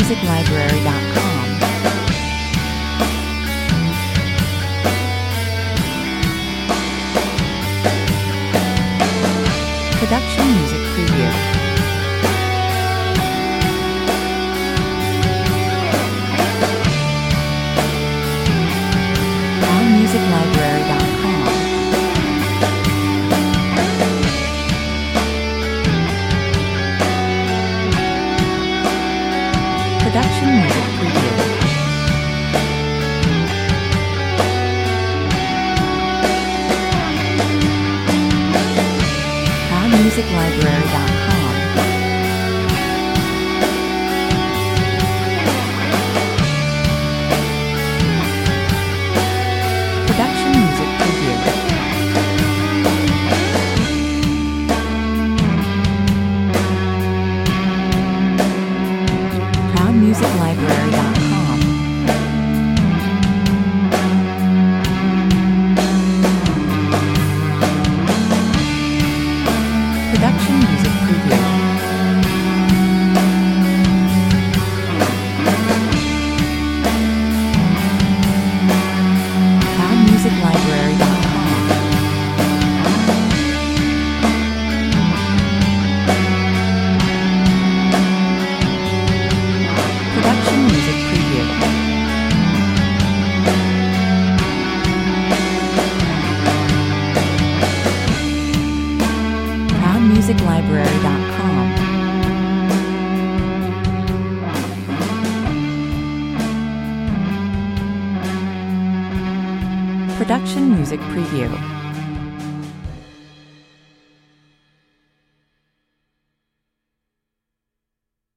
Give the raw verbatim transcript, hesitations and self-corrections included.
music library dot com. Production Music Preview. music library dot com. Production Music Preview. music library dot com. Production Music Preview. proud music library dot com. Production Music Preview. proud music library dot com. Production Music Preview. proud music library dot com. Production Music Preview.